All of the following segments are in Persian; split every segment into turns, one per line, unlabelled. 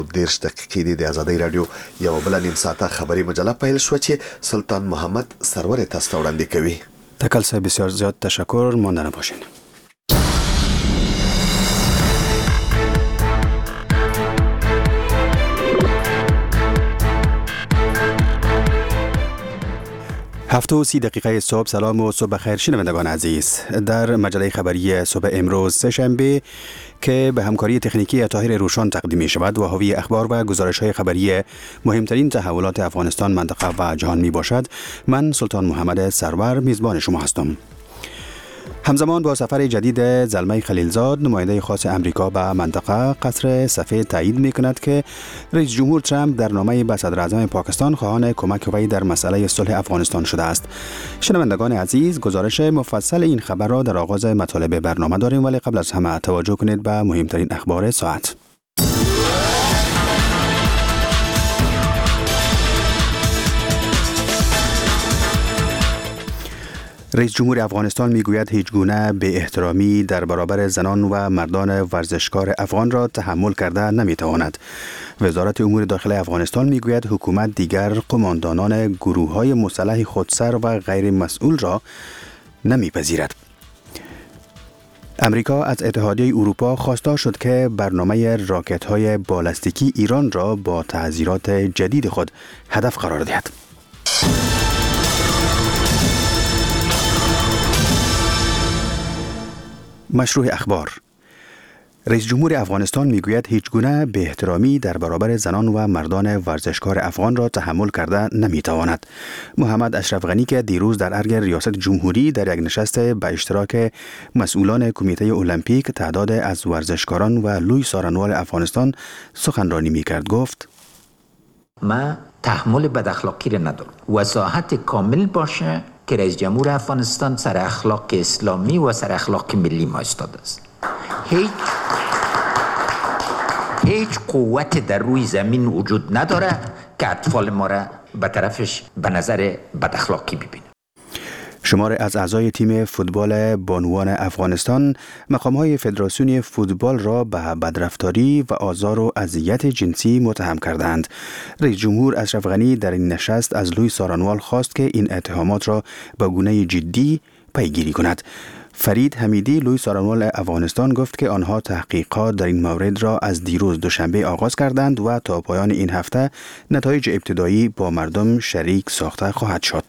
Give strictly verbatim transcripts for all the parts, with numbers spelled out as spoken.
دیرش دقیقې د ازادۍ رادیو یو بل نیم ساعته خبری مجله پیل شو چې سلطان محمد سرور تاسو ته وړاندې کوي.
تکل صاحب بسیار زیاد تشکر، ماندنه باشین. هفت و سی دقیقه صبح. سلام و صبح خیر شنوندگان عزیز. در مجله خبری صبح امروز سه‌شنبه که به همکاری تکنیکی طاهر روشان تقدیم می شود و حاوی اخبار و گزارش های خبری مهمترین تحولات افغانستان، منطقه و جهان می باشد، من سلطان محمد سرور میزبان شما هستم. همزمان با سفر جدید زلمه خلیلزاد، نماینده خاص امریکا به منطقه، قصر سفید تایید می کند که رئیس جمهور ترامپ در نامه به صدر اعظم پاکستان خواهان کمک وی در مسئله صلح افغانستان شده است. شنوندگان عزیز، گزارش مفصل این خبر را در آغاز مطالب برنامه داریم، ولی قبل از همه توجه کنید به مهمترین اخبار ساعت. رئیس جمهور افغانستان میگوید هیچ گونه بی احترامی در برابر زنان و مردان ورزشکار افغان را تحمل کرده نمیتواند. وزارت امور داخلی افغانستان میگوید حکومت دیگر قماندانان گروه‌های مسلح خودسر و غیر مسئول را نمیپذیرد. امریکا از اتحادیه اروپا خواستار شد که برنامه راکت‌های بالستیکی ایران را با تحذیرات جدید خود هدف قرار دهد. مشروع اخبار. رئیس جمهور افغانستان میگوید هیچ گونه بی احترامی در برابر زنان و مردان ورزشکار افغان را تحمل کرده نمیتواند. محمد اشرف غنی که دیروز در ارگ ریاست جمهوری در یک نشست به اشتراک مسئولان کمیته المپیک تعداد از ورزشکاران و لوی سارنوال افغانستان سخنرانی میکرد گفت:
ما تحمل بد اخلاقی را ندارم. وضاحت کامل باشه که رئیس جمهور افغانستان سر اخلاق اسلامی و سر اخلاق ملی ما ایستاده است. هیچ هیچ قوت در روی زمین وجود نداره که اطفال ما را به طرفش به نظر بد اخلاقی ببینه.
شمار از اعضای تیم فوتبال بانوان افغانستان مقام‌های فدراسیون فوتبال را به بدرفتاری و آزار و اذیت جنسی متهم کردند. رئیس جمهور اشرف غنی در این نشست از لوی سارنوال خواست که این اتهامات را با گونه جدی پیگیری کند. فرید حمیدی لوی سارنوال افغانستان گفت که آنها تحقیقات در این مورد را از دیروز دوشنبه آغاز کردند و تا پایان این هفته نتایج ابتدایی با مردم شریک ساخته خواهد شد.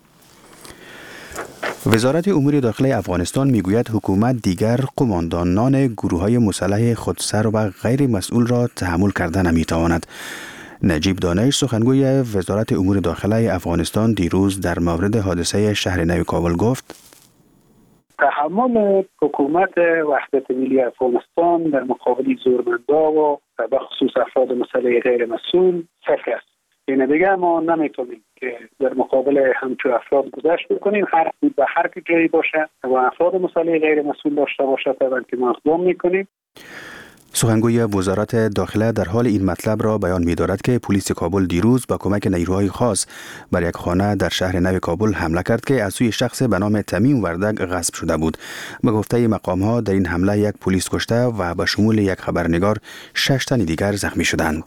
وزارت امور داخلی افغانستان میگوید حکومت دیگر قماندانان گروه‌های مسلح خودسر و غیر مسئول را تحمل کرده نمیتواند. نجیب دانش سخنگوی وزارت امور داخلی افغانستان دیروز در مورد حادثه شهر نو کابل گفت:
تحمل حکومت وحدت ملی افغانستان در مقابل زورمندا و به خصوص افراد مسلح غیر مسئول صفر است. این دیگه ما نمیتونیم که در مقابل همچون افراد گذشت بکنیم. هر بود به هر جایی باشه و افراد مسلح غیر مسئول داشته باشه تا که ما اقدام میکنیم.
سخنگوی وزارت داخله در حال این مطلب را بیان می‌دارد که پلیس کابل دیروز با کمک نیروهای خاص بر یک خانه در شهر نو کابل حمله کرد که از سوی شخص به نام تمیم وردگ غصب شده بود. به گفته مقام‌ها در این حمله یک پلیس کشته و به شمول یک خبرنگار شش تن دیگر زخمی شدند.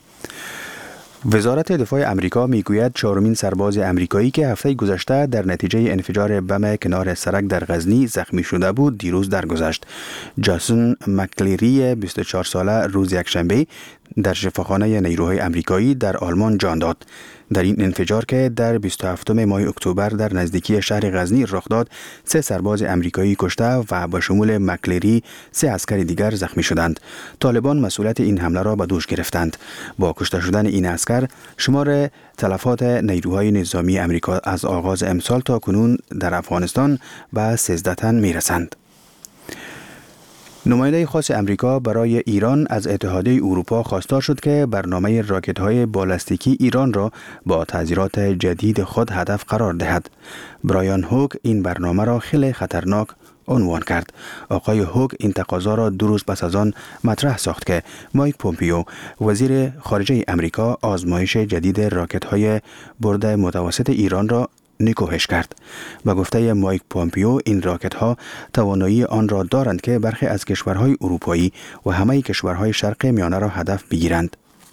وزارت دفاع امریکا میگوید چهارمین سرباز امریکایی که هفته گذشته در نتیجه انفجار بم کنار سرک در غزنی زخمی شده بود دیروز درگذشت. جاسون مکلیری بیست و چهار ساله روز یکشنبه در شفاخانه نیروهای امریکایی در آلمان جان داد. در این انفجار که در بیست و هفتم ماه اکتبر در نزدیکی شهر غزنی رخ داد، سه سرباز امریکایی کشته و با شمول مکلیری سه عسکر دیگر زخمی شدند. طالبان مسئولیت این حمله را به دوش گرفتند. با کشته شدن این عسکر، شمار تلفات نیروهای نظامی امریکا از آغاز امسال تا کنون در افغانستان به سیزده تن میرسند. نماینده خاص امریکا برای ایران از اتحادیه اروپا خواستار شد که برنامه راکت‌های بالستیکی ایران را با تحذیرات جدید خود هدف قرار دهد. برایان هوک این برنامه را خیلی خطرناک عنوان کرد. آقای هوک این تقاضا را دو روز پس از آن مطرح ساخت که مایک پومپیو وزیر خارجه امریکا آزمایش جدید راکت‌های برد متوسط ایران را نکوهش کرد. با گفته مایک پومپیو این راکت ها توانایی آن را دارند که برخی از کشورهای اروپایی و همه کشورهای شرق میانه را هدف بگیرند.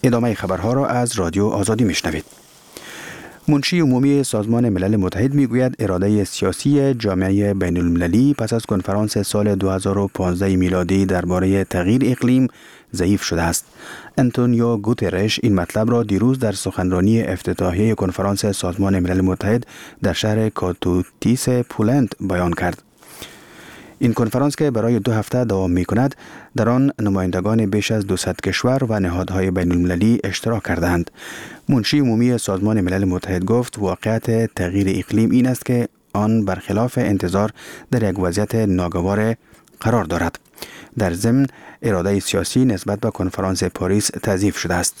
ادامه خبرها را از رادیو آزادی میشنوید. منشی عمومی سازمان ملل متحد میگوید اراده سیاسی جامعه بین المللی پس از کنفرانس سال دو هزار و پانزده میلادی درباره تغییر اقلیم ضعیف شده است. انتونیو گوترش این مطلب را دیروز در سخنرانی افتتاحیه کنفرانس سازمان ملل متحد در شهر کاتوتیس پولند بیان کرد. این کنفرانس که برای دو هفته دوام می کند، در آن نمایندگان بیش از دویست کشور و نهادهای بین المللی اشتراک کردند. منشی عمومی سازمان ملل متحد گفت واقعیت تغییر اقلیم این است که آن برخلاف انتظار در یک وضعیت ناگوار قرار دارد. در ضمن اراده سیاسی نسبت به کنفرانس پاریس تضعیف شده است.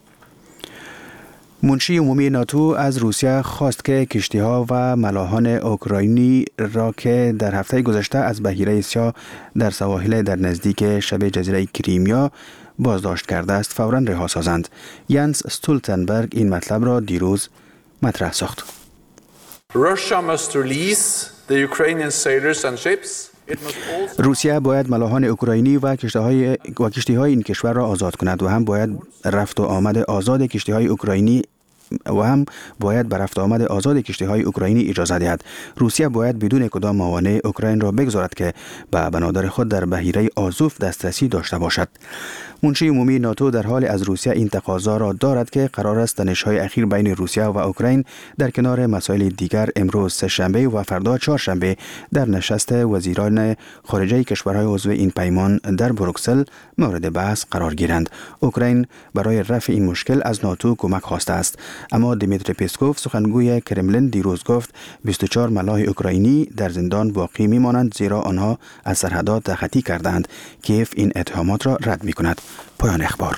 منشی عمومی ناتو از روسیه خواست که کشتی‌ها و ملاحان اوکراینی را که در هفته گذشته از بحیره سیاه در سواحل در نزدیک شبه جزیره کریمیا بازداشت کرده است فوراً رها سازند. ینس استولتنبرگ این مطلب را دیروز مطرح ساخت.
Russia must release the Ukrainian sailors and ships.
روسیه باید ملاحان اوکراینی و کشتی‌های و کشتی‌های این کشور را آزاد کند و هم باید رفت و آمد آزاد کشتی‌های اوکراینی و هم باید به رفت آمد آزاد کشتی‌های اوکراینی اجازه دهد. روسیه باید بدون کدام موانع اوکراین را بگذارد که به بنادر خود در بحیره آزوف دسترسی داشته باشد. منشی عمومی ناتو در حال از روسیه این تقاضا را دارد که قرار است تنش‌های اخیر بین روسیه و اوکراین در کنار مسائل دیگر امروز سه شنبه و فردا چهارشنبه در نشست وزیران خارجه کشورهای عضو این پیمان در بروکسل مورد بحث قرار گیرند. اوکراین برای رفع این مشکل از ناتو کمک خواسته است، اما دیمیتری پسکوف سخنگوی کرملین دیروز گفت بیست و چهار ملاح اوکراینی در زندان باقی میمانند زیرا آنها از سرحدات تخطی کردند. کیف این اتهامات را رد می‌کند. پایان اخبار.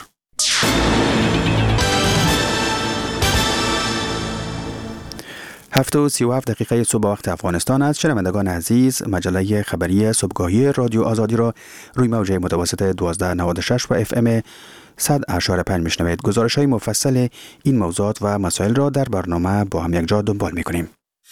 هفت و سی و هفت دقیقه صبح وقت افغانستان است. شنوندگان عزیز، مجله خبری صبحگاهی رادیو آزادی را روی موج متوسط دوازده نود و شش و اف ام صد و پنج ممیز پنج میشنوید. گزارش های مفصل این موضوعات و مسائل را در برنامه با هم یک جا دنبال میکنیم.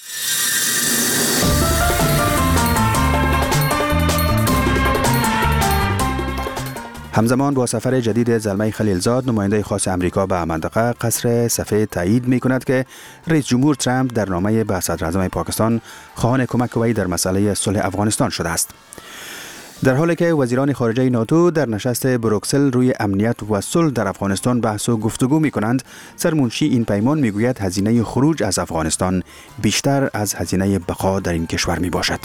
همزمان با سفر جدید زلمه خلیلزاد، نماینده خاص امریکا به منطقه قصر سفید تایید می کند که رئیس جمهور ترامپ در نامه به صدر اعظم پاکستان خواهان کمک وی در مسئله صلح افغانستان شده است. در حالی که وزیران خارجه ناتو در نشست بروکسل روی امنیت و صلح در افغانستان بحث و گفتگو می کنند، سرمنشی این پیمان می گوید هزینه خروج از افغانستان بیشتر از هزینه بقا در این کشور می باشد.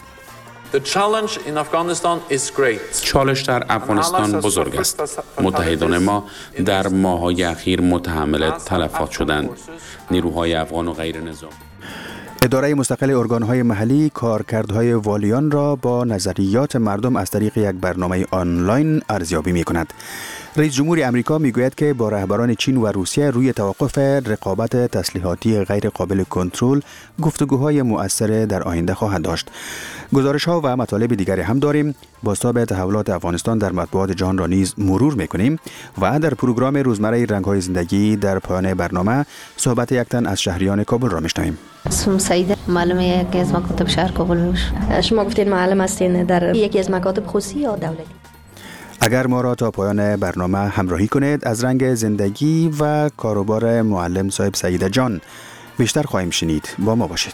چالش در افغانستان بزرگ است. متحدان ما در ماه‌های اخیر متحمل تلفات شدند. نیروهای افغان و غیر نظامی.
اداره مستقل ارگان‌های محلی کارکردهای والیان را با نظریات مردم از طریق یک برنامه آنلاین ارزیابی می‌کند. رئیس جمهور امریکا میگوید که با رهبران چین و روسیه روی توقف رقابت تسلیحاتی غیر قابل کنترل گفتگوهای مؤثر در آینده خواهد داشت. گزارش‌ها و مطالب دیگری هم داریم. بازتاب تحولات افغانستان در مطبوعات جهان را نیز مرور می‌کنیم و در پروگرام روزمره رنگ‌های زندگی در پایان برنامه صحبت یک تن از شهریان کابل را می‌شنویم.
اسمم سعیده، معلم یکی از مکاتب شهر کابل میباشم. شما گفتید معلم هستین در یکی از مکاتب خصوصی یا دولتی؟
اگر ما را تا پایان برنامه همراهی کنید، از رنگ زندگی و کاروبار معلم صاحب سعیده جان بیشتر خواهیم شنید. با ما باشید.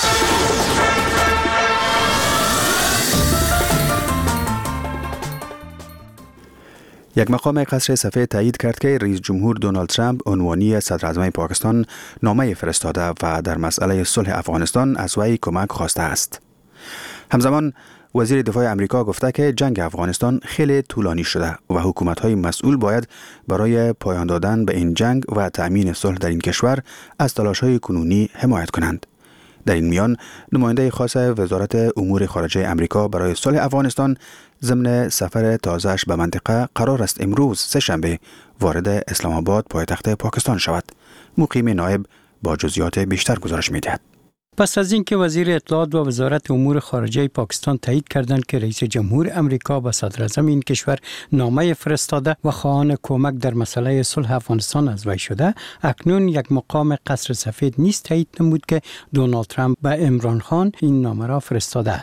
یک مقام قصر سفید تایید کرد که رئیس جمهور دونالد ترامپ عنوانی صدر اعظم پاکستان نامه فرستاده و در مسئله صلح افغانستان از وی کمک خواسته است. همزمان وزیر دفاع امریکا گفته که جنگ افغانستان خیلی طولانی شده و حکومت‌های مسئول باید برای پایان دادن به این جنگ و تأمین صلح در این کشور از تلاش‌های کنونی حمایت کنند. در این میان نماینده خاص وزارت امور خارجه امریکا برای صلح افغانستان ضمن سفر تازه‌اش به منطقه قرار است امروز سه شنبه وارد اسلام آباد پایتخت پاکستان شود. مقیم نایب با جزئیات بیشتر گزارش می‌دهد.
پس از اینکه وزیر اطلاعات و وزارت امور خارجه پاکستان تایید کردند که رئیس جمهور امریکا به صدر اعظم این کشور نامه فرستاده و خواهان کمک در مسئله صلح افغانستان از وی شده، اکنون یک مقام قصر سفید نیز تایید نمود که دونالد ترامپ به عمران خان این نامه را فرستاده است.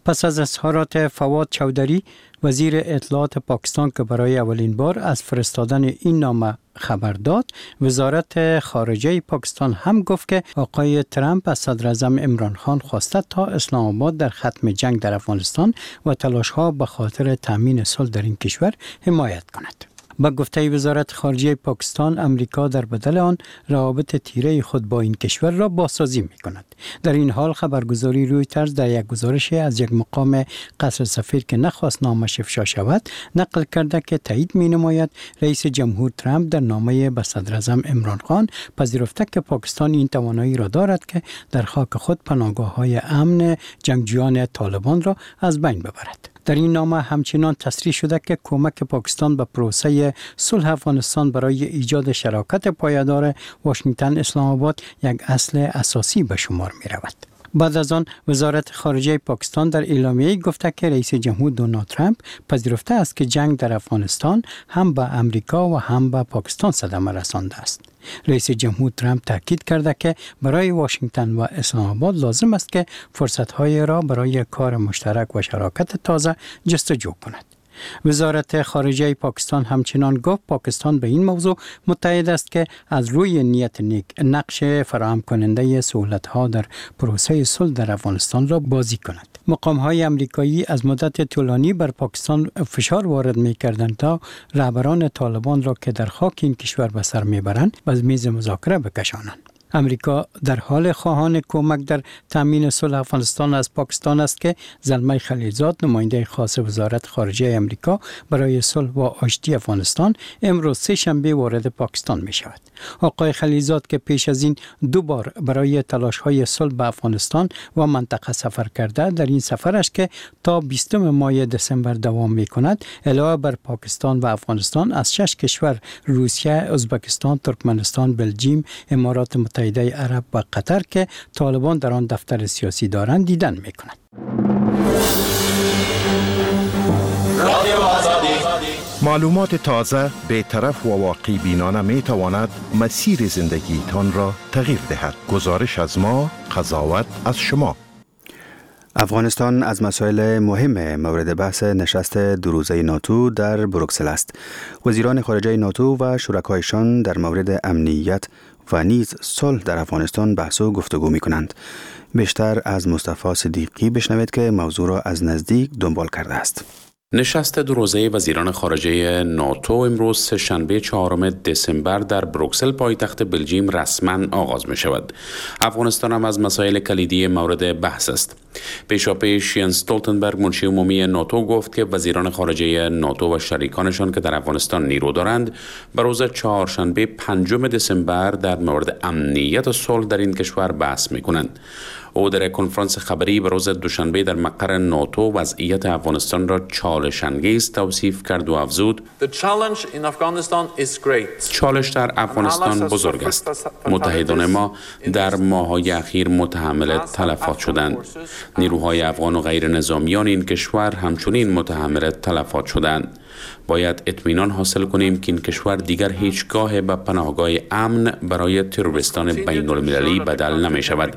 پس از اظهارات فواد چودری وزیر اطلاعات پاکستان که برای اولین بار از فرستادن این نامه خبر داد، وزارت خارجه پاکستان هم گفت که آقای ترامپ از صدر اعظم عمران خان خواسته تا اسلام آباد در ختم جنگ در افغانستان و تلاش‌ها به خاطر تامین صلح در این کشور حمایت کند. با گفته وزارت خارجه پاکستان، امریکا در بدل آن روابط تیره خود با این کشور را بازسازی می کند. در این حال خبرگزاری رویترز در یک گزارش از یک مقام قصر سفیر که نخواست نامش افشا شود نقل کرده که تایید می نماید رئیس جمهور ترامپ در نامه به صدر اعظم عمران خان پذیرفته که پاکستان این توانایی را دارد که در خاک خود پناهگاه‌های امن جنگجویان طالبان را از بین ببرد. در این نامه همچنان تصریح شده که کمک پاکستان به پروسه صلح افغانستان برای ایجاد شراکت پایدار واشنگتن اسلام آباد یک اصل اساسی به شمار می رود. بعد از آن وزارت خارجه پاکستان در اعلامیه گفته که رئیس جمهور دونالد ترامپ پذیرفته است که جنگ در افغانستان هم به امریکا و هم به پاکستان صدمه رسانده است. رئیس جمهور ترامپ تاکید کرده که برای واشنگتن و اسلام آباد لازم است که فرصت‌های را برای کار مشترک و شراکت تازه جستجو کند. وزارت خارجه پاکستان همچنان گفت پاکستان به این موضوع متعهد است که از روی نیت نیک نقش فراهم کننده سهولت‌ها در پروسه صلح در افغانستان را بازی کند. مقام‌های آمریکایی از مدت طولانی بر پاکستان فشار وارد می‌کردند تا رهبران طالبان را که در خاک این کشور به سر می‌برند به میز مذاکره بکشانند. امریکا در حال خواهان کمک در تامین صلح افغانستان از پاکستان است که زلمه خلیلزاد نماینده خاص وزارت خارجه امریکا برای صلح و آشتی افغانستان امروز سه شنبه وارد پاکستان می شود. آقای خلیلزاد که پیش از این دو بار برای تلاش‌های صلح به افغانستان و منطقه سفر کرده، در این سفرش که تا بیستم ماه دسامبر دوام می کند علاوه بر پاکستان و افغانستان از شش کشور روسیه، ازبکستان، ترکمنستان، بلژیم، امارات متحده عرب و قطر که طالبان در آن دفتر سیاسی دارند دیدن می کند.
معلومات تازه، بی‌طرف و واقعی بینانه می تواند مسیر زندگی تان را تغییر دهد. گزارش از ما، قضاوت از شما.
افغانستان از مسائل مهم مورد بحث نشست دو روزه ناتو در بروکسل است. وزیران خارجه ناتو و شرکایشان در مورد امنیت و نیز صلح در افغانستان بحث و گفتگو می کنند. بیشتر از مصطفی صدیقی بشنوید که موضوع را از نزدیک دنبال کرده است.
نشست دو روزه وزیران خارجه ناتو امروز سه‌شنبه چهارم دسامبر در بروکسل پایتخت بلژیم رسما آغاز می شود. افغانستان هم از مسائل کلیدی مورد بحث است. پیشاپیش ینس استولتنبرگ منشی عمومی ناتو گفت که وزیران خارجه ناتو و شریکانشان که در افغانستان نیرو دارند به روز چهارشنبه پنجم دسامبر در مورد امنیت و صلح در این کشور بحث می کنند. او در کنفرانس خبری به روز دوشنبه در مقر ناتو وضعیت افغانستان را چالش انگیز توصیف کرد و افزود: چالش در افغانستان بزرگ است. متحدان ما در ماه‌های اخیر متحمل تلفات شدند. نیروهای افغان و غیر نظامیان این کشور همچنین متحمل تلفات شدند. باید اطمینان حاصل کنیم که این کشور دیگر هیچگاه به پناهگاه امن برای تروریستان بین المللی بدل نمی شود.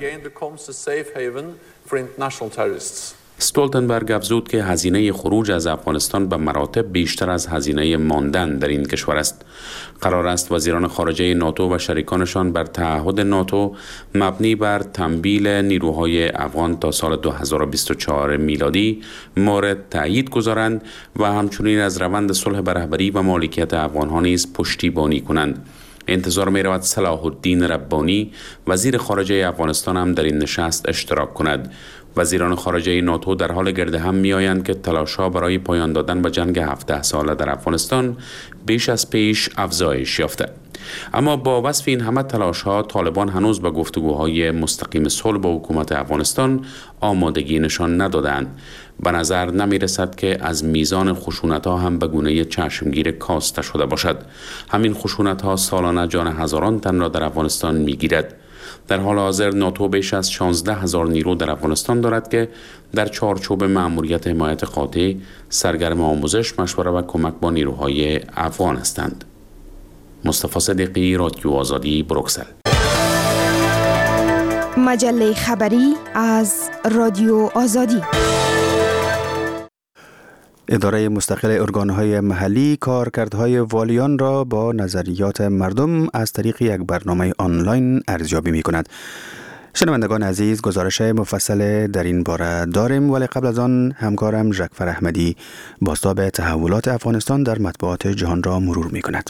استولتنبرگ افزود که هزینه خروج از افغانستان به مراتب بیشتر از هزینه ماندن در این کشور است. قرار است وزیران خارجه ناتو و شریکانشان بر تعهد ناتو مبنی بر تمویل نیروهای افغان تا سال دو هزار و بیست و چهار میلادی مورد تایید گذارند و همچنین از روند صلح به رهبری و مالکیت افغان‌ها نیز پشتیبانی کنند. انتظار می رود صلاح الدین ربانی وزیر خارجه افغانستان هم در این نشست اشتراک کند. وزیران خارجه ناتو در حال گرد هم می آیند که تلاش‌ها برای پایان دادن به جنگ هفده ساله در افغانستان بیش از پیش افزایش یافته. اما با وصف این همه تلاش‌ها طالبان هنوز به گفتگوهای مستقیم صلح با حکومت افغانستان آمادگی نشان ندادند. به نظر نمی رسد که از میزان خشونت‌ها هم به گونه چشمگیر کاسته شده باشد. همین خشونت‌ها سالانه جان هزاران تن را در افغانستان می‌گیرد. در حال حاضر ناتو بیش از شانزده هزار نیرو در افغانستان دارد که در چارچوب مأموریت حمایت قاطع سرگرم آموزش، مشوره و کمک با نیروهای افغان هستند. مصطفی صدیقی، رادیو آزادی، بروکسل.
مجله خبری از رادیو آزادی.
اداره مستقل ارگانهای محلی کارکردهای والیان را با نظریات مردم از طریق یک برنامه آنلاین ارزیابی می کند. شنوندگان عزیز، گزارش مفصل در این باره داریم، ولی قبل از آن همکارم ژکفر احمدی بازتاب تحولات افغانستان در مطبوعات جهان را مرور می کند.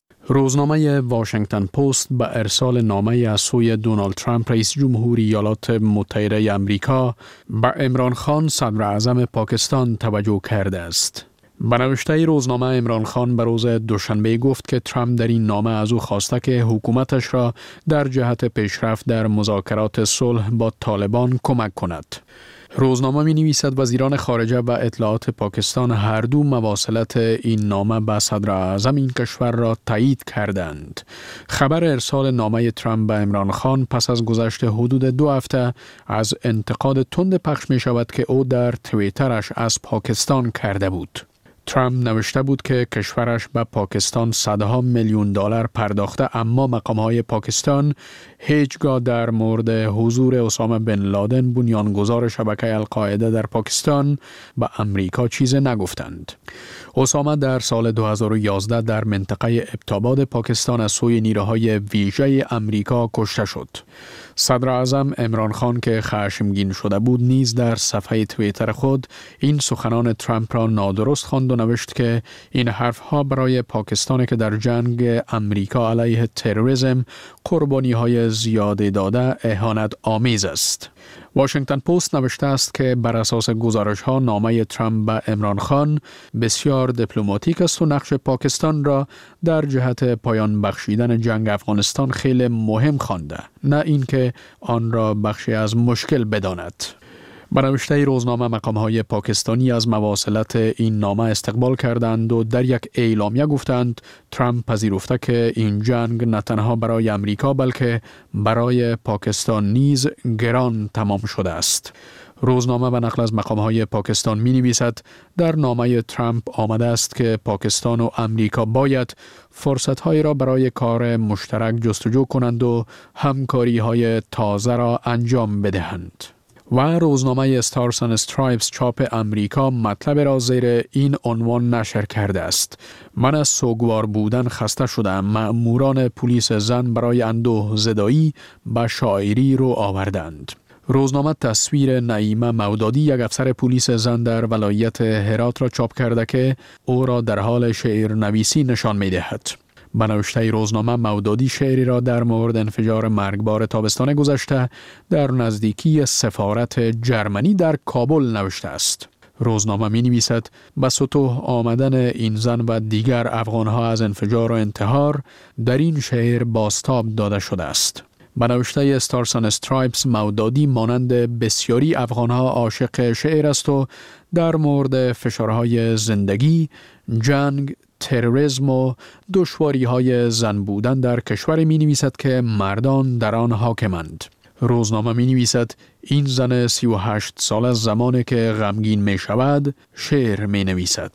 روزنامه واشنگتن پست به ارسال نامه از سوی دونالد ترامپ رئیس جمهور ایالات متحده آمریکا به عمران خان صدر اعظم پاکستان توجه کرده است. به نوشته روزنامه عمران خان به روز دوشنبه گفت که ترامپ در این نامه از او خواسته که حکومتش را در جهت پیشرفت در مذاکرات صلح با طالبان کمک کند. روزنامه می نویسد وزیران خارجه و اطلاعات پاکستان هر دو مواصلت این نامه به صدر اعظم این کشور را تایید کردند. خبر ارسال نامه ترامپ به عمران خان پس از گذشت حدود دو هفته از انتقاد تند پخش می شود که او در توییترش از پاکستان کرده بود. ترامپ نوشته بود که کشورش به پاکستان صدها میلیون دلار پرداخته، اما مقام‌های پاکستان هیچگاه در مورد حضور اسامه بن لادن بنیانگذار شبکه القاعده در پاکستان به امریکا چیز نگفتند. اسامه در سال دو هزار و یازده در منطقه ابتاباد پاکستان از سوی نیروهای ویژه امریکا کشته شد. صدر اعظم عمران خان که خشمگین شده بود نیز در صفحه توییتر خود این سخنان ترامپ را نادرست خواند و نوشت که این حرفها برای پاکستانی که در جنگ امریکا علیه تروریسم قربانی های زیادی داده اهانت آمیز است. واشنگتن پست نوشته است که بر اساس گزارش ها نامه ترامپ به عمران خان بسیار دیپلماتیک است و نقش پاکستان را در جهت پایان بخشیدن جنگ افغانستان خیلی مهم خوانده، نه اینکه آن را بخشی از مشکل بداند. به نوشته روزنامه مقام‌های پاکستانی از مواصلت این نامه استقبال کردند و در یک اعلامیه گفتند ترامپ پذیرفته که این جنگ نه تنها برای امریکا بلکه برای پاکستان نیز گران تمام شده است. روزنامه به نقل از مقام‌های پاکستان می‌نویسد در نامه ترامپ آمده است که پاکستان و امریکا باید فرصت‌هایی را برای کار مشترک جستجو کنند و همکاری‌های تازه را انجام بدهند. و روزنامه استارز اند استرایپس چاپ امریکا مطلب را زیر این عنوان نشر کرده است: من از سوگوار بودن خسته شدم. مأموران پلیس زن برای اندوه زدایی به شاعری رو آوردند. روزنامه تصویر نعیمه مودادی، یک افسر پلیس زن در ولایت هرات را چاپ کرده که او را در حال شعر نویسی نشان می دهد. به نوشته روزنامه مودادی شعری را در مورد انفجار مرگبار تابستان گذشته در نزدیکی سفارت جرمنی در کابل نوشته است. روزنامه می نویسد به سطوح آمدن این زن و دیگر افغانها از انفجار و انتحار در این شعر بازتاب داده شده است. به نوشته استارز اند استرایپس مودادی مانند بسیاری افغانها عاشق شعر است و در مورد فشارهای زندگی، جنگ، تروریسم و دشواری‌های زن بودن در کشور می نویسد که مردان در آن حاکمند. روزنامه می نویسد این زن سی و هشت سال از زمانی که غمگین می شود شعر می نویسد.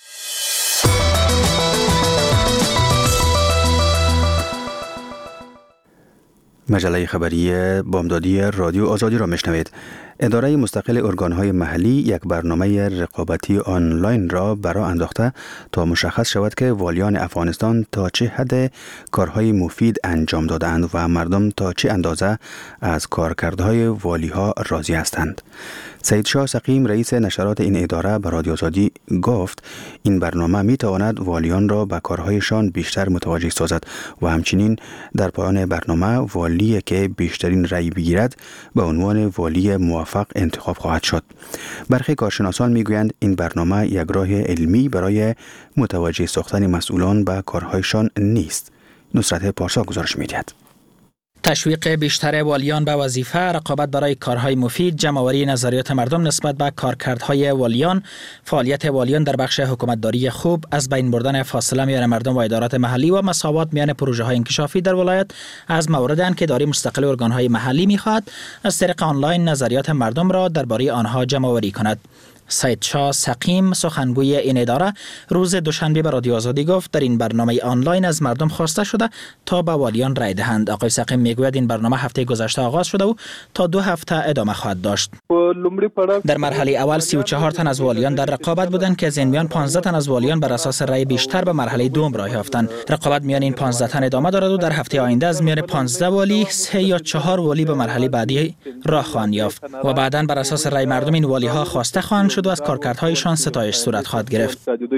مجله خبری بامدادی رادیو آزادی را میشنوید. اداره مستقل ارگانهای محلی یک برنامه رقابتی آنلاین را برا انداخته تا مشخص شود که والیان افغانستان تا چه حد کارهای مفید انجام دادند و مردم تا چه اندازه از کارکردهای والیها راضی هستند. سید شاه سقیم رئیس نشرات این اداره به رادیو آزادی گفت این برنامه می تواند والیان را به کارهایشان بیشتر متوجه سازد و همچنین در پایان برنامه والی که بیشترین رأی بگیرد به عنوان والی موفق انتخاب خواهد شد. برخی کارشناسان می گویند این برنامه یک راه علمی برای متوجه ساختن مسئولان به کارهایشان نیست. نصرت پارسا گزارش می دهد.
تشویق بیشتر والیان به وظیفه، رقابت برای کارهای مفید، جمع‌آوری نظریات مردم نسبت به کارکردهای والیان، فعالیت والیان در بخش حکومتداری خوب، از بین بردن فاصله میان مردم و ادارات محلی و مساوات میان پروژه‌های انکشافی در ولایت از مواردند که اداره مستقل ارگان‌های محلی می‌خواهد از طریق آنلاین نظریات مردم را درباره آنها جمع‌آوری کند. سید شاه سقیم سخنگوی این اداره روز دوشنبه به رادیو آزادی گفت در این برنامه آنلاین از مردم خواسته شده تا به والیان رای دهند. آقای سقیم میگوید این برنامه هفته گذشته آغاز شده و تا دو هفته ادامه خواهد داشت. در مرحله اول سی و چهار تن از والیان در رقابت بودند که از این میان پانزده تن از والیان بر اساس رای بیشتر به مرحله دوم راه یافتند. رقابت میان این پانزده تن ادامه دارد و در هفته آینده از میان پانزده والی سه یا چهار والی به مرحله بعدی راه خواهند یافت و بعداً بر اساس رای مردم این والی ها خواسته خواهند شد و از کارکردهایشان ستایش صورت خواهد گرفت.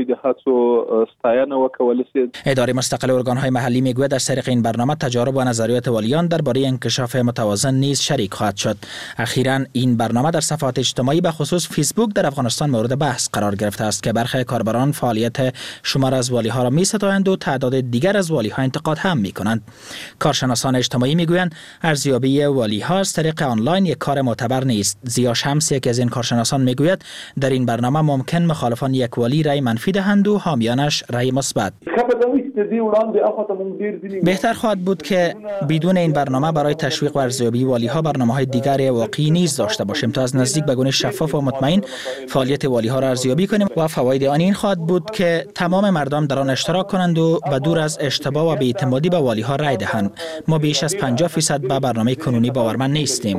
اداره مستقل ارگان‌های محلی میگوید از طریق این برنامه تجارب و نظریات والیان درباره انکشاف متوازن نیز شریک خواهد شد. اخیراً این برنامه در صفحات اجتماعی به خصوص فیسبوک در افغانستان مورد بحث قرار گرفته است که برخی کاربران فعالیت شمار از والی‌ها را می‌ستایند و تعداد دیگر از والی‌ها انتقاد هم می‌کنند. کارشناسان اجتماعی میگویند ارزیابی والی‌ها از طریق آنلاین یک کار معتبر نیست. زیا شمس یک از این کارشناسان میگوید در این برنامه ممکن مخالفان یک والی رای منفی دهند و حامیانش رای مثبت. بهتر خواهد بود که بدون این برنامه برای تشویق و ارزیابی والی‌ها برنامه‌های دیگر واقعی نیز داشته باشیم تا از نزدیک به گونه شفاف و مطمئن فعالیت والی‌ها را ارزیابی کنیم و فواید آن این خواهد بود که تمام مردم در آن اشتراک کنند و به دور از اشتباه و بی‌اعتمادی به والی‌ها رای دهند. ما بیش از پنجاه درصد به برنامه کنونی باورمند نیستیم.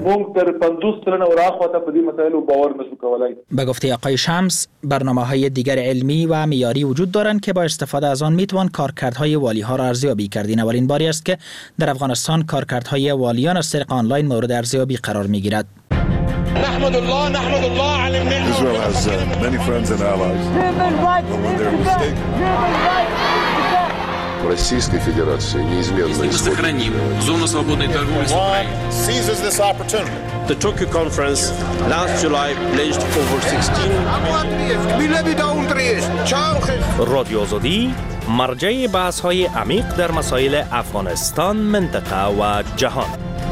به گفته آقای شمس برنامه‌های دیگر علمی و معیاری وجود دارند که با استفاده از آن میتوان کارکردهای والی‌ها را ارزیابی کرد. این اولین باری است که در افغانستان کارکردهای والیان از طریق آنلاین مورد ارزیابی قرار میگیرد.
نحمد الله نحمد الله على المنة. Israel has uh, many friends and allies. When they're mistaken.
Российской Федерации неизменно
сохраним зону свободной торговли с Украиной.
Seizes this opportunity.
The Tokyo conference last July pledged over sixteen رادیو آزادی مرجع بحث‌های عمیق در مسائل افغانستان، منطقه و جهان.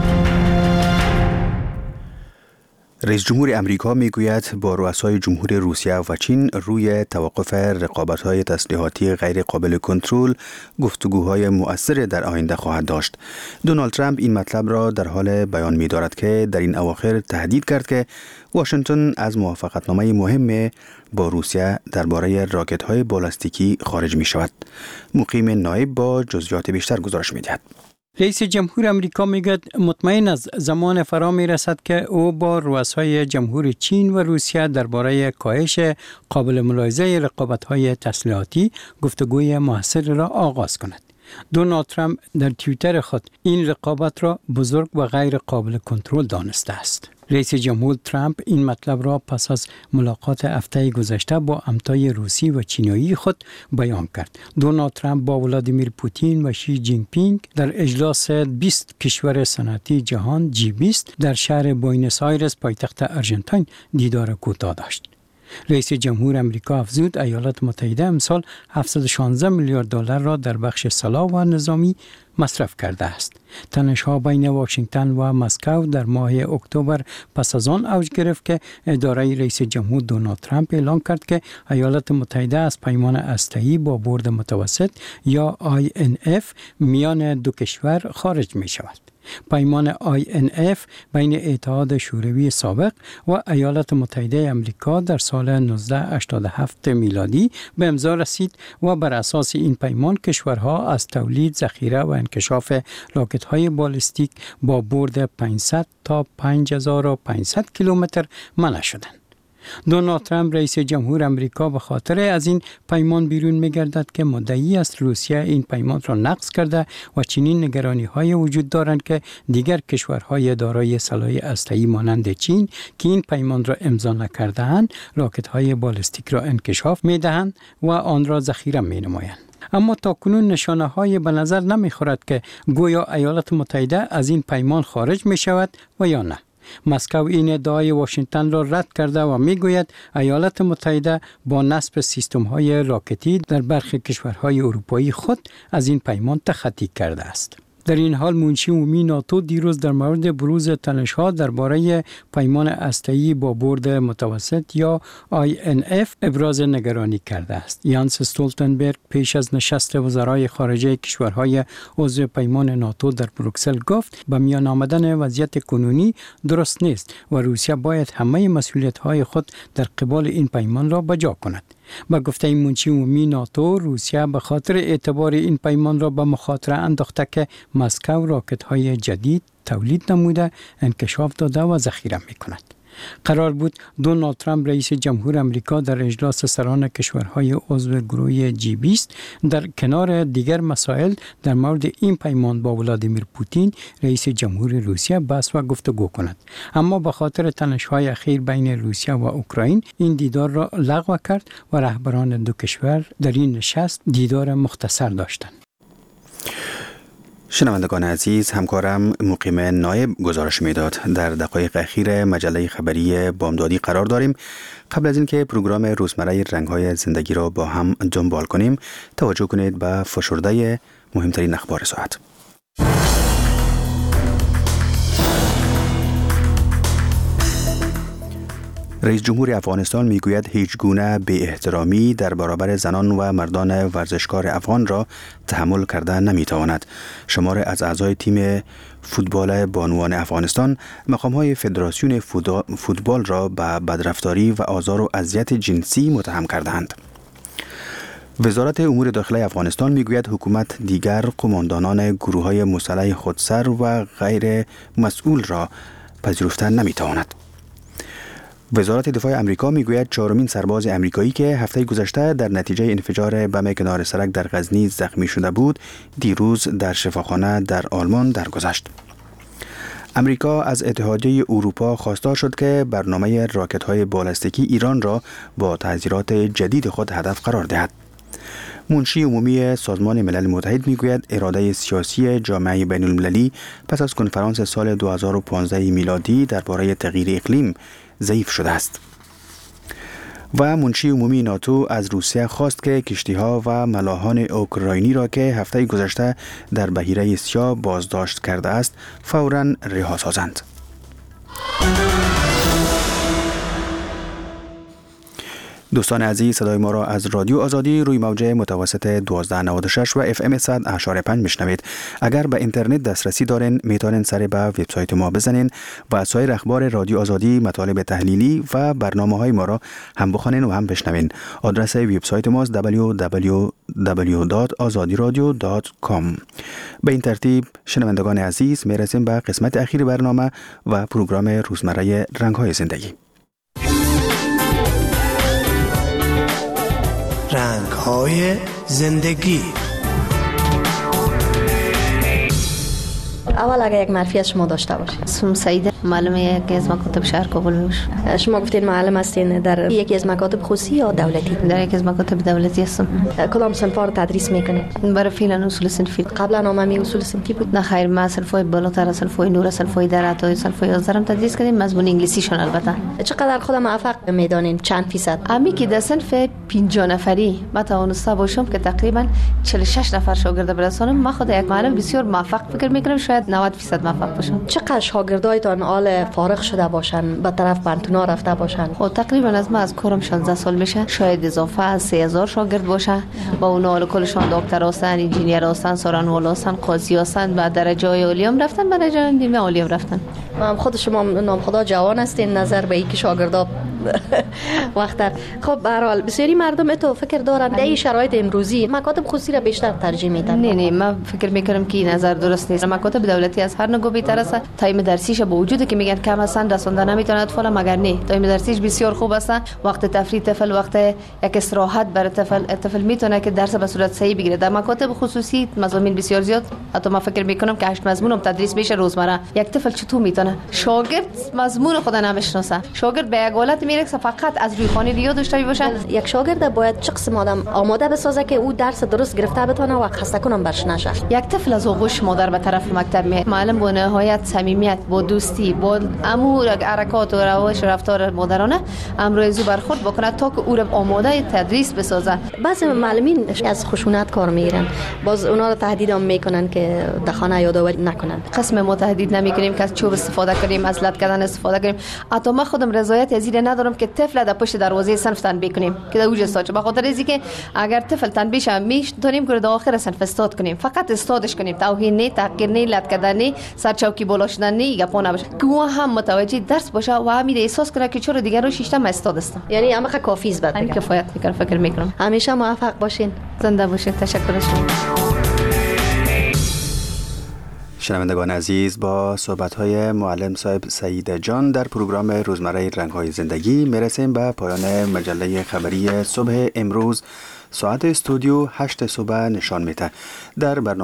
رئیس جمهور امریکا میگوید با رؤسای جمهور روسیه و چین روی توقف رقابت‌های تسلیحاتی غیر قابل کنترل گفتگوهای مؤثر در آینده خواهد داشت. دونالد ترامپ این مطلب را در حال بیان می‌دارد که در این اواخر تهدید کرد که واشنگتن از موافقتنامه مهم با روسیه درباره راکت‌های بالستیکی خارج می‌شود. مقیم نایب با جزئیات بیشتر گزارش می‌دهد.
رئیس جمهور امریکا میگوید مطمئن از زمان فرا میرسد که او با رؤسای جمهور چین و روسیه درباره کاهش قابل ملاحظه رقابت‌های تسلیحاتی گفتگوی موثر را آغاز کند. دونالد ترامپ در توییتر خود این رقابت را بزرگ و غیر قابل کنترل دانسته است. رئیس جمهور ترامپ این مطلب را پس از ملاقات هفته گذشته با همتای روسی و چینی خود بیان کرد. دونالد ترامپ با ولادیمیر پوتین و شی جین پینگ در اجلاس بیست کشور صنعتی جهان جی بیست در شهر بوینس آیرس پایتخت آرژانتین دیدار کوتاه داشت. رئیس جمهور امریکا افزود ایالات متحده امسال هفتصد و شانزده میلیارد دلار را در بخش سلاح و نظامی مصرف کرده است. تنش‌ها بین واشنگتن و مسکو در ماه اکتبر پس از آن اوج گرفت که اداره رئیس جمهور دونالد ترامپ اعلام کرد که ایالات متحده از پیمان هسته‌ای با برد متوسط یا آی ان اف میان دو کشور خارج می شود. پیمان آی ان اف بین اتحاد شوروی سابق و ایالات متحده آمریکا در سال نوزده هشتاد و هفت میلادی به امضا رسید و بر اساس این پیمان کشورها از تولید، ذخیره و انکشاف راکت‌های بالستیک با برد پانصد تا پنج هزار و پانصد کیلومتر منع شدند. دونالد ترامپ رئیس جمهور امریکا به خاطر از این پیمان بیرون می‌گردد که مدعی است روسیه این پیمان را نقض کرده و چنین نگرانی‌های وجود دارند که دیگر کشورهای دارای سلاح هسته‌ای مانند چین که این پیمان را امضا نکرده‌اند راکت‌های بالستیک را انکشاف می‌دهند و آن را ذخیره می‌نمایند. اما تاکنون نشانه‌های به نظر نمی‌خورد که گویا ایالات متحده از این پیمان خارج می‌شود و یا نه. مسکو این ادعای واشنگتن را رد کرده و میگوید ایالات متحده با نصب سیستم‌های راکتی در برخی کشورهای اروپایی خود از این پیمان تخطی کرده است. در این حال منشی عمومی ناتو دیروز در مورد بروز تنش‌ها درباره پیمان هسته‌ای با برد متوسط یا آی ان اف ابراز نگرانی کرده است. یانس استولتنبرگ پیش از نشست وزرای خارجه کشورهای عضو پیمان ناتو در بروکسل گفت به میان آمدن وضعیت کنونی درست نیست و روسیه باید همه مسئولیت‌های خود در قبال این پیمان را بجا کند. با گفته منشی عمومی ناتو، روسیه به خاطر اعتبار این پیمان را به مخاطره انداخته که مسکو راکت‌های جدید تولید نموده، انکشاف داده و ذخیره می‌کند. قرار بود دونالد ترامپ رئیس جمهور امریکا در اجلاس سران کشورهای عضو گروه جی بیست در کنار دیگر مسائل در مورد این پیمان با ولادیمیر پوتین رئیس جمهور روسیه بحث و گفتگو کند، اما به خاطر تنش‌های اخیر بین روسیه و اوکراین این دیدار را لغو کرد و رهبران دو کشور در این نشست دیدار مختصر داشتند.
شنوندگان عزیز، همکارم مقیم نایب گزارش میداد. در دقایق اخیر مجله خبری بامدادی قرار داریم. قبل از اینکه پروگرام روزمره رنگ‌های زندگی را با هم دنبال کنیم، توجه کنید به فشرده مهمترین اخبار ساعت. رئیس جمهور افغانستان میگوید هیچ گونه بی احترامی در برابر زنان و مردان ورزشکار افغان را تحمل کرده نمیتواند. شمار از اعضای تیم فوتبال بانوان افغانستان مقام‌های فدراسیون فوتبال را به بدرفتاری و آزار و اذیت جنسی متهم کردند. وزارت امور داخلی افغانستان میگوید حکومت دیگر قماندانان گروه‌های مسلح خودسر و غیر مسئول را پذیرفته نمیتواند. وزارت دفاع امریکا میگوید چهارمین سرباز امریکایی که هفته گذشته در نتیجه انفجار بم کنار سرک در غزنی زخمی شده بود، دیروز در شفاخانه در آلمان درگذشت. امریکا از اتحادیه اروپا خواستار شد که برنامه راکت‌های بالستیکی ایران را با تحذیرات جدید خود هدف قرار دهد. منشی عمومی سازمان ملل متحد میگوید اراده سیاسی جامعه بین المللی پس از کنفرانس سال دو هزار و پانزده میلادی درباره تغییر اقلیم ضعیف شده است. و منشی عمومی ناتو از روسیه خواست که کشتی‌ها و ملاحان اوکراینی را که هفته گذشته در بحیره سیاه بازداشت کرده است فوراً رها سازند. دوستان عزیز، صدای ما را از رادیو آزادی روی موج متوسط دوازده نود و شش و اف ام صد اشاره پنج میشنوید. اگر به اینترنت دسترسی دارین میتونین سر به وبسایت ما بزنین و از سایر اخبار رادیو آزادی، مطالب تحلیلی و برنامه‌های ما را هم بخوانین و هم بشنوین. آدرس وبسایت ما است دبلیو دبلیو دبلیو دات آزادی رادیو دات کام. به این ترتیب شنوندگان عزیز میرسیم به قسمت اخیر برنامه و پروگرام روزمره رنگ‌های زندگی.
رنگ‌های زندگی.
اول اگر یک معرفی از شما داشته باشید. اسمم سعیده، معلم یکی از مکاتب شهر کابل میباشم. شما گفتین معلم هستین در یکی از مکاتب خصوصی یا دولتی؟ در یکی از مکاتب دولتی هستم. کدام صنف‌ها رو تدریس میکنید؟ برای فعلا اصول صنفی. قبلا نامه اصول صنفی بود؟ نه خیر، ما صنف‌های بالاتر، صنف‌های نور، صنف‌های درات و صنف‌های یازده هم تدریس کردیم، مضمون انگلیسیشون البته. چقدر خودم موفق میدانین؟ چند فیصد؟ امی که در صنف پنجاه نفری ما توانسته باشم که تقریبا چهل و شش نفر شاگرد برسانم. ما خود یک معلم بسیار موفق فکر میکنم، شاید نود فیصد موفق باشم. چقدر شاگردایتان آل فارغ شده باشن، به طرف پانتونا رفته باشن؟ خب تقریبا از ما از کورم شانزده سال میشه، شاید اضافه از سه هزار شاگرد باشه. با اون آل کلشان دکتر هستن، انجینیر هستن، سرانوال هستن، قاضی هستن، بعد درجه های عالی هم رفتن، بعد درجه نیمه عالی هم رفتن. خود شما نام خدا جوان هستین نظر به اینکه شاگردا وقت. خب به هر حال بسیاری مردم تو فکر دارن در این شرایط امروزی مکاتب خصوصی را بیشتر ترجیح میدن. نه نه، من فکر میکنم که این نظر درست نیست. مکاتب دولتی از هر نوع بهتر است. تایم درسیش با وجودی که میگن کم هستن، رسانده نمیتونه اطفال، مگر نه تایم درسیش بسیار خوب است. وقت تفریح طفل، وقت یک استراحت برای طفل، طفل میتونه که درس به صورت صحیح بگیره. در مکاتب خصوصی مضامین بسیار زیاد، حتی من فکر میکنم که هشت مضمون هم تدریس بشه روزمره. یک طفل چطور میتونه شاگرد مضمون خود نمیشناسه؟ شاگرد به یک حالت میره که فقط از روی خانه ریاض داشته باشه.
یک شاگرد باید چه قسم آدم آماده بسازه که او درس درست گرفته بتونه و خسته کنم برش نشه.
یک طفل از آغوش مادر به طرف مکتب میاد، معلم با نهایت صمیمیت، با دوستی، با امور حرکات و روش و رفتار مادرانه امروزی برخورد بکنه تا که او را آماده تدریس بسازه.
بعضی معلمین از خشونت کار میگیرن، باز اونا رو تهدید هم میکنن که در خانه یادآوری نکنن.
قسم ما تهدید نمیکنیم که از چوب استفاده کنیم، از لط کردن استفاده کنیم. حتی من خودم رضایت از این ندارم که طفل در پشت دروازه صنف تنبیه کنیم که در اوج استاد، به خاطر اینکه اگر طفل تنبیه شه میتونیم که در آخر صنف استاد کنیم، فقط استادش کنیم، توهین نه، تحقیر نه، لط کردن نه، سر چوکی بالا شدن نه، گپا نباشه که او هم متوجه درس باشه و همین احساس کنه که چرا دیگه رو شیشتم استاد است.
یعنی همه کافی است بعد
دیگه کفایت میکنه. فکر میکنم
همیشه موفق باشین،
زنده باشین. تشکر شما.
شنوندگان عزیز، با صحبت‌های معلم صاحب سعید جان در پروگرام روزمره رنگ‌های زندگی میرسیم به پایان مجله خبری صبح امروز. ساعت استودیو هشت صبح نشان میده. در برنامه